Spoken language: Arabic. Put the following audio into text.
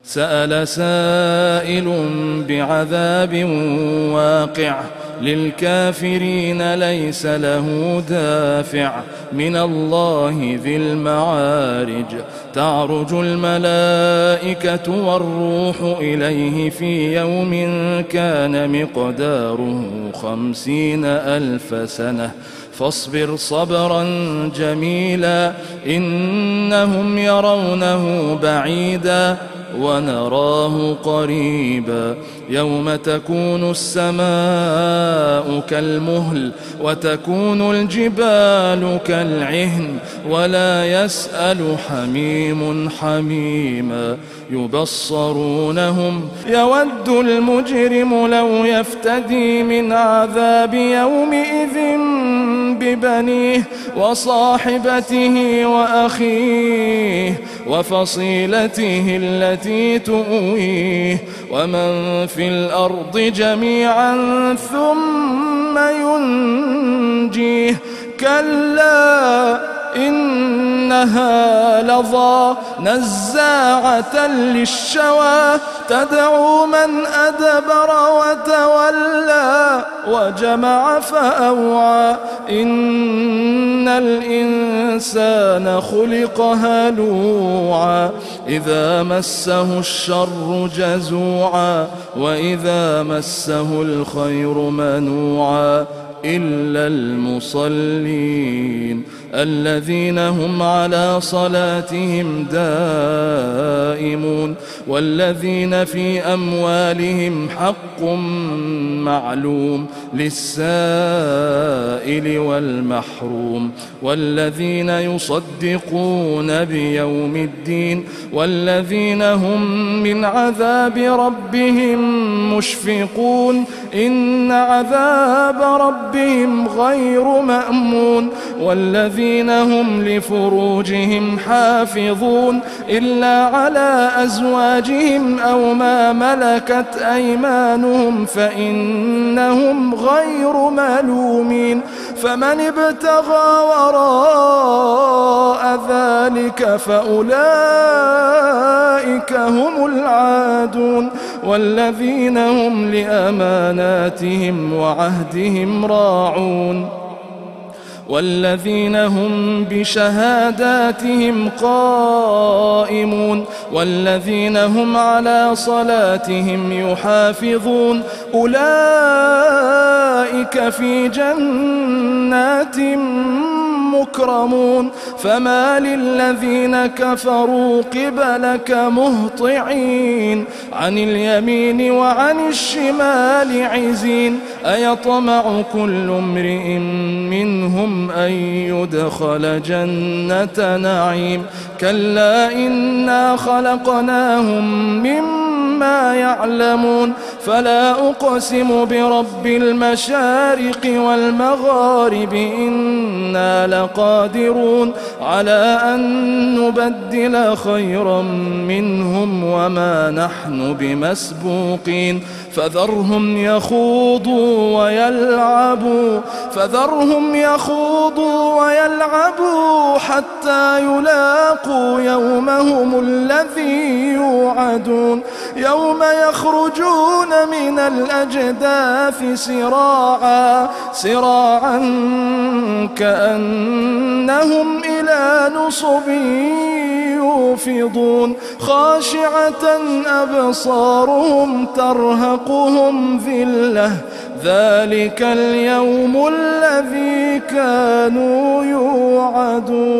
سأل سائل بعذاب واقع للكافرين ليس له دافع من الله ذي المعارج تعرج الملائكة والروح إليه في يوم كان مقداره 50,000 سنة فاصبر صبرا جميلا إنهم يرونه بعيدا ونراه قريبا يوم تكون السماء كالمهل وتكون الجبال كالعهن ولا يسأل حميم حميما يبصرونهم يود المجرم لو يفتدي من عذاب يومئذ ببنيه وصاحبته وأخيه وفصيلته التي تؤويه ومن في الأرض جميعا ثم ينجيه كلا إنها لظى نزاعة للشوى تدعو من أدبر وتولى وجمع فأوعى إن الإنسان خلق هلوعا إذا مسه الشر جزوعا وإذا مسه الخير منوعا إلا المصلين الذين هم على صلاتهم دائمون والذين في أموالهم حق معلوم للسائل والمحروم والذين يصدقون بيوم الدين والذين هم من عذاب ربهم مشفقون إن عذاب ربهم غير مأمون والذين هم لفروجهم حافظون إلا على أزواجهم أو ما ملكت أيمانهم فإنهم غير ملومين فمن ابتغى وراء ذلك فأولئك هم العادون والذين هم لأماناتهم وعهدهم راعون والذين هم بشهاداتهم قائمون والذين هم على صلاتهم يحافظون أولئك في جنات مكرمون فما للذين كفروا قبلك مهطعين عن اليمين وعن الشمال عزين أيطمع كل امرئ منهم أن يدخل جنة نعيم كلا إنا خلقناهم مما يعلمون فلا أقسم برب المشارق والمغارب إنا لقادرون على أن نبدل خيرا منهم وما نحن بمسبوقين فذرهم يخوضوا ويلعبوا حتى يلاقوا يومهم الذي يوعدون يوم يخرجون من الأجداث سراعا كأنهم إلى نصب يوفضون خاشعة أبصارهم ترهقهم ذلة ذلك اليوم الذي كانوا يوعدون.